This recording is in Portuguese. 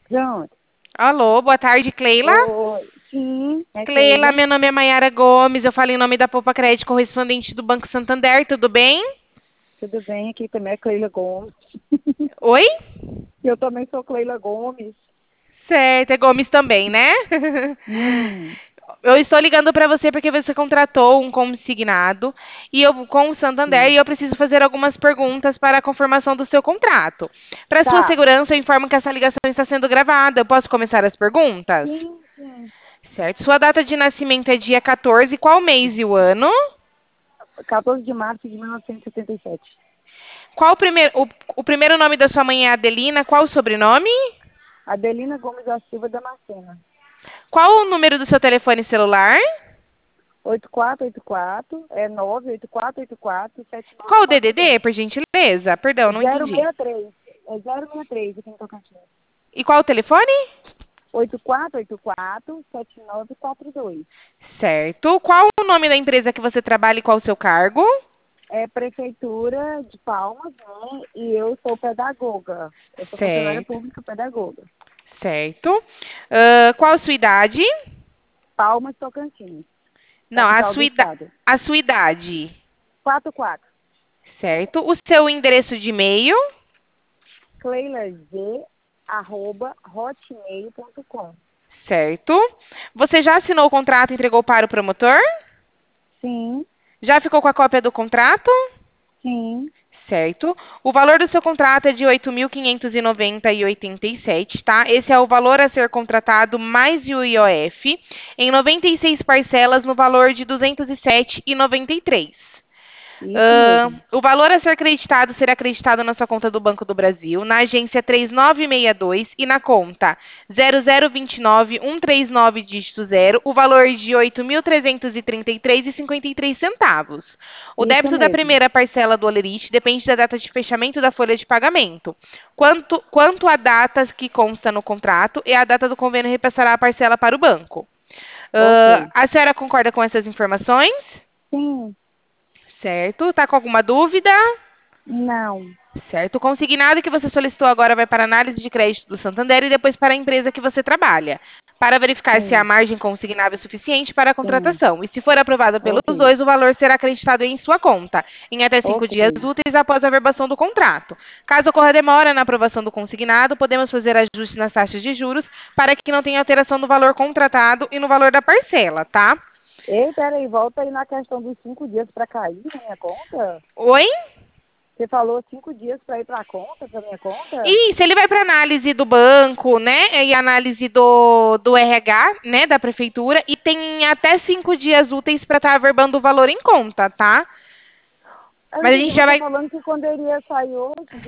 Pronto. Alô, boa tarde, Cleila. Oi. Sim, é Cleila, Cleila. meu nome é Maiara Gomes, eu falo em nome da Poupa Crédito correspondente do Banco Santander, tudo bem? Tudo bem? Aqui também é Cleila Gomes. Oi? Eu também sou Cleila Gomes. Certo, é Gomes também, né? Hum, Eu estou ligando para você porque você contratou um consignado e eu com o Santander sim. e eu preciso fazer algumas perguntas para a confirmação do seu contrato. Para sua Tá. segurança, eu informo que essa ligação está sendo gravada. Eu posso começar as perguntas? Sim, sim. Certo. Sua data de nascimento é dia 14. Qual mês e o ano? 14 de março de 1977. Qual o primeiro nome da sua mãe é Adelina? Qual o sobrenome? Adelina Gomes da Silva Damascena. Qual o número do seu telefone celular? 8484 é 98484 Qual o 7942. DDD, por gentileza? Perdão, não entendi. 063. É 063 aqui em Tocantins. E qual o telefone? 8484 7942. Certo. Qual o nome da empresa que você trabalha e qual o seu cargo? É Prefeitura de Palmas, né? E eu sou pedagoga. Eu sou funcionária Certo. pública pedagoga. Certo. Qual a sua idade? Palmas, Tocantins, Não, capital do estado. a sua idade. 44. Certo. O seu endereço de e-mail? cleilaz@hotmail.com. Certo. Você já assinou o contrato e entregou para o promotor? Sim, Já ficou com a cópia do contrato? sim, Certo. O valor do seu contrato é de 8.590,87, tá? Esse é o valor a ser contratado mais o IOF, em 96 parcelas no valor de 207,93. isso mesmo. O valor a ser acreditado será acreditado na sua conta do Banco do Brasil, na agência 3962 e na conta 0029-139 dígito 0, o valor de R$ 8.333,53. O Isso débito da mesmo. primeira parcela do Olerite depende da data de fechamento da folha de pagamento. Quanto à data que consta no contrato, é a data do convênio repassará a parcela para o banco. Ok. A senhora concorda com essas informações? Sim, Certo. Está com alguma dúvida? não. Certo. O consignado que você solicitou agora vai para a análise de crédito do Santander e depois para a empresa que você trabalha, para verificar se a Sim, margem consignável é suficiente para a sim. contratação. E se for aprovada pelos Ok, dois, o valor será acreditado em sua conta, em até 5 dias ok, úteis após a verbação do contrato. Caso ocorra demora na aprovação do consignado, podemos fazer ajustes nas taxas de juros para que não tenha alteração no valor contratado e no valor da parcela, tá? Ei, peraí, volta aí na questão dos 5 dias para cair na minha conta. Oi? Você falou 5 dias para ir para a conta, para minha conta? Isso, ele vai para análise do banco, né? E análise do RH, né? Da prefeitura. E tem até 5 dias úteis para estar averbando o valor em conta, tá? Eu não Mas a entendi, gente já você vai. falando que quando eu iria sair hoje,